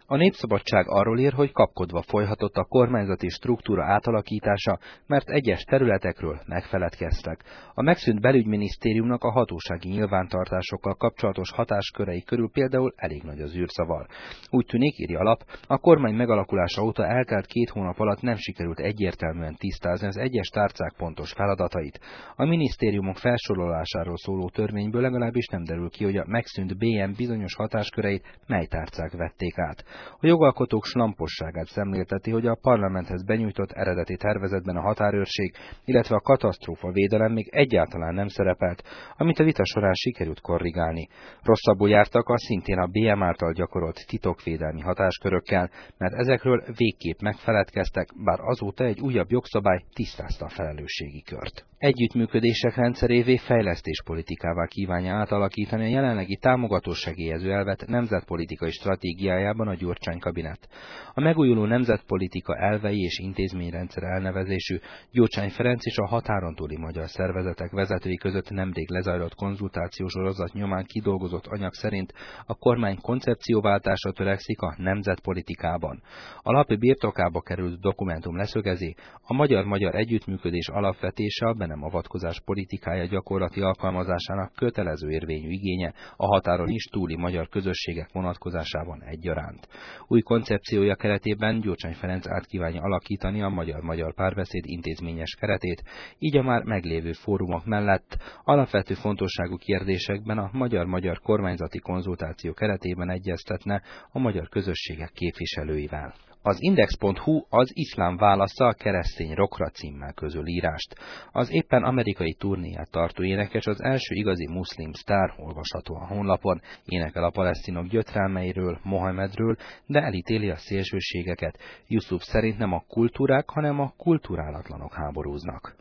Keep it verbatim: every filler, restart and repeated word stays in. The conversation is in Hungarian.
A Népszabadság arról ír, hogy kapkodva folyhatott a kormányzati struktúra átalakítása, mert egyes területekről megfeledkeztek. A megszűnt belügyminisztériumnak a hatósági nyilvántartásokkal kapcsolatos hatáskörei körül például elég nagy az űrzavar. Úgy tűnik, írja a lap, a kormány megalakulása óta eltelt két hónap alatt nem sikerült egyértelműen tisztázni az egyes tárcák pontos feladatait. A minisztériumok felsorolásáról szóló törvényből legalábbis nem derül ki, hogy a megszűnt bé em bizonyos hatásköreit mely tárcák vették át. A jogalkotók slamposságát szemlélteti, hogy a parlamenthez benyújtott eredeti tervezetben a határőrség, illetve a katasztrófa védelem még egyáltalán nem szerepelt, amit a vita során sikerült korrigálni. Rosszabbul jártak a szintén a bé em által gyakorolt titokvédelmi hatáskörökkel, mert ezekről végképp megfeledkeztek, bár azóta egy újabb jogszabály tisztázta a felelősségi kört. Együttműködések rendszerévé fejlesztéspolitikává kívánja átalakítani a jelenlegi támogató segélyező elvet nemzetpolitikai stratégiájában a Gyurcsány kabinet. A megújuló nemzetpolitika elvei és intézményrendszer elnevezésű Gyurcsány Ferenc és a határon túli magyar szervezetek vezetői között nemrég lezajlott konzultációsorozat nyomán kidolgozott anyag szerint a kormány koncepcióváltásra törekszik a nemzetpolitikában. A lap birtokába került dokumentum leszögezi, a magyar-magyar együttműködés alapvetése a be nem avatkozás politikája gyakorlati alkalmazásának kötelező érvényű igénye a határon is túli magyar közösségek vonatkozásában egyaránt. Új koncepciója keretében Gyurcsány Ferenc át kívánja alakítani a magyar-magyar párbeszéd intézményes keretét, így a már meglévő fórumok mellett alapvető fontosságú kérdésekben a magyar-magyar kormányzati konzultáció keretében egyeztetne a magyar közösségek képviselőivel. Az index pont hu az iszlám válasza a keresztény rockra címmel közöl írást. Az éppen amerikai turnéját tartó énekes az első igazi muszlim sztár, olvasható a honlapon, énekel a palesztinok gyötrelmeiről, Mohamedről, de elítéli a szélsőségeket. Yusuf szerint nem a kultúrák, hanem a kulturálatlanok háborúznak.